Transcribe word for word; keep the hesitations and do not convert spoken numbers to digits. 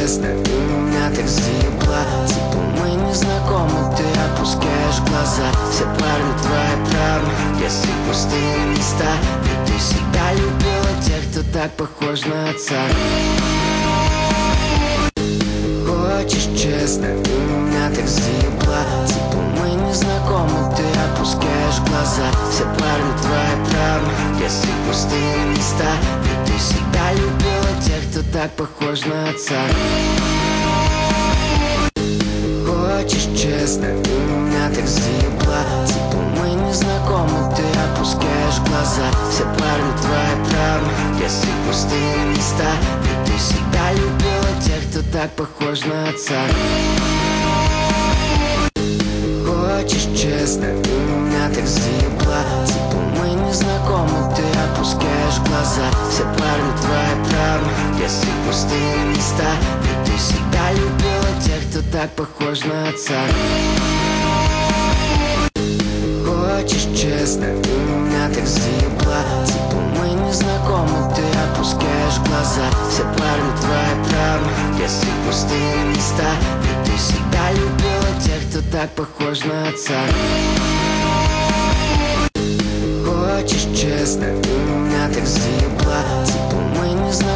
честно, ты меня так заебла. Типа мы не знакомы, ты опускаешь глаза. Все парни твоя травма, если пустые места. Ведь ты всегда любила тех, кто так похож на отца. Хочешь честно, ты меня так заебла. Типа мы не знакомы, ты опускаешь глаза. Все парни твоя травма, если пустые места. Ведь ты всегда любила тех, кто так похож на отца. Хочешь честно, ты меня так заебла. Типа мы не знакомы, ты опускаешь глаза. Все парни твоя травма, если пустые места. Ведь ты всегда любила тех, кто так похож на отца. Хочешь честно, ты меня так заебла. Типа мы не знакомы, ты опускаешь глаза. Все парни твоя травма, если пустые места. Ведь ты всегда любила тех, кто так похож на отца. Хочешь честно, ты меня так заебла. Типа мы не знакомы, ты опускаешь глаза. Все парни твоя травма, если пустые места. Ведь ты всегда любила тех, кто так похож на отца. Хочешь честно, ты меня так заебла. Типа мы не знакомы.